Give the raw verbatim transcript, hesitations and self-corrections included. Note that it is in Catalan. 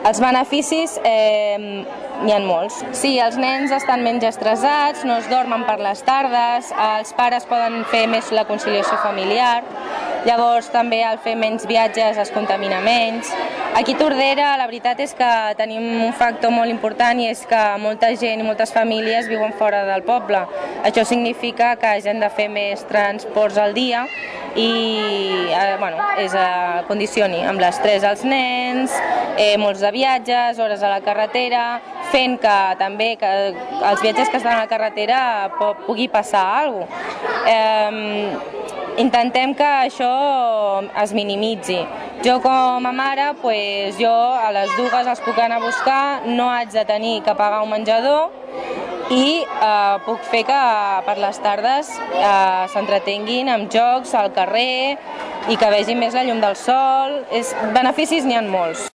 Els beneficis eh, n'hi ha molts. Sí, els nens estan menys estressats, no es dormen per les tardes, els pares poden fer més la conciliació familiar, llavors també al fer menys viatges es contamina menys. Aquí a Tordera la veritat és que tenim un factor molt important i és que molta gent i moltes famílies viuen fora del poble. Això significa que hagin de fer més transports al dia i eh, bueno, és, eh, condicioni amb l'estrès als nens, eh, molts de viatges, hores a la carretera, fent que també que els viatges que estan a la carretera pugui passar alguna cosa. Eh, intentem que això es minimitzi. Jo com a mare, pues, jo a les dues els puc anar a buscar, no haig de tenir que pagar un menjador i eh, puc fer que per les tardes eh, s'entretenguin amb jocs al carrer i que vegin més la llum del sol. És, beneficis n'hi ha molts.